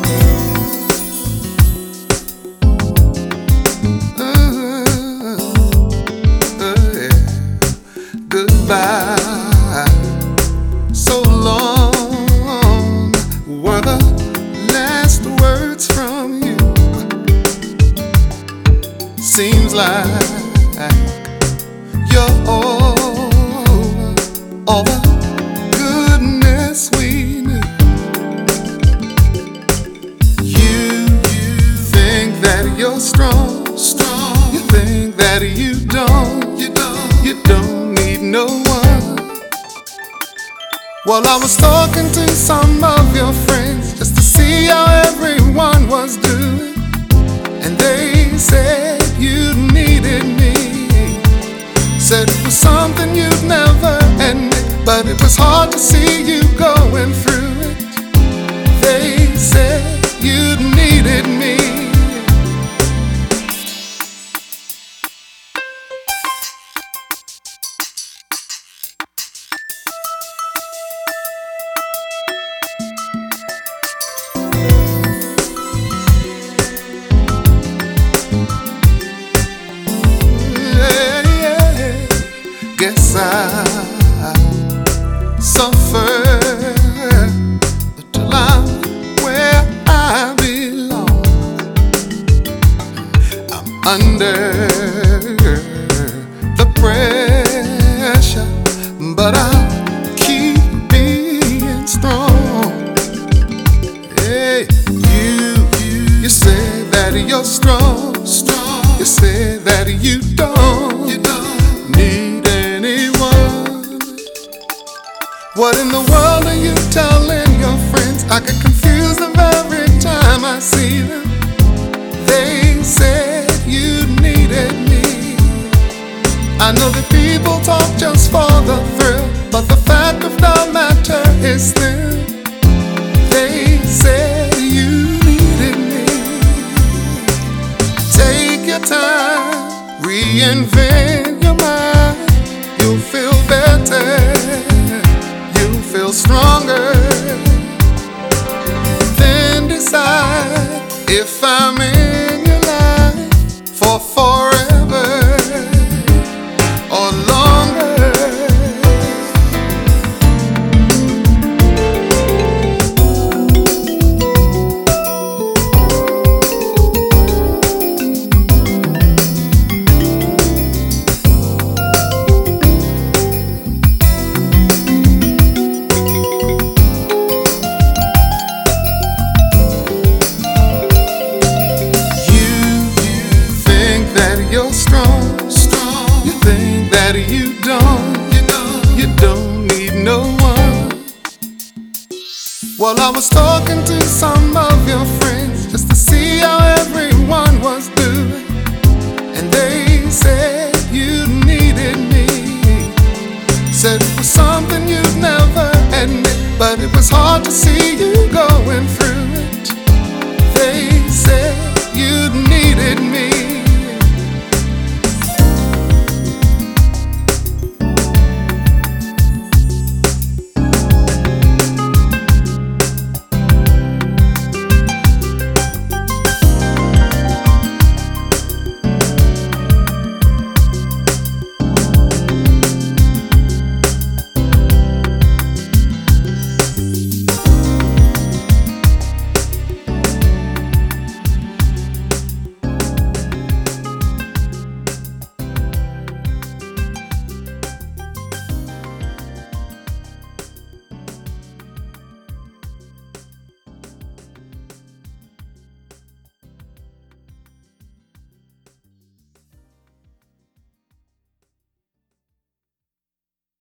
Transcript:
Goodbye. So long were the last words from you. Seems like you're over all the goodness we knew. You think that you're strong. You think that you don't need no one. Well, I was talking to some of your friends just to see how everyone was doing, and they said you needed me. Said it was something you'd never admit, but it was hard to see you going through it. They said you needed me. Guess I suffer, but till I'm where I belong, I'm under the pressure, but I'll keep being strong. Hey, you say that you're strong. You say that you don't need anyone. What in the world are you telling your friends? I get confused of every time I see them. They said you needed me. I know that people talk just for the thrill, but the fact of the matter is still, they said you needed me. Take your time, reinvent your mind. You'll feel better, you'll feel stronger. Then decide if I'm in your life for forever or longer. You're strong. You think that you don't need no one. Well, I was talking to some of your friends just to see how everyone was doing, and they said you needed me. Said it was something you'd never admit, but it was hard to see you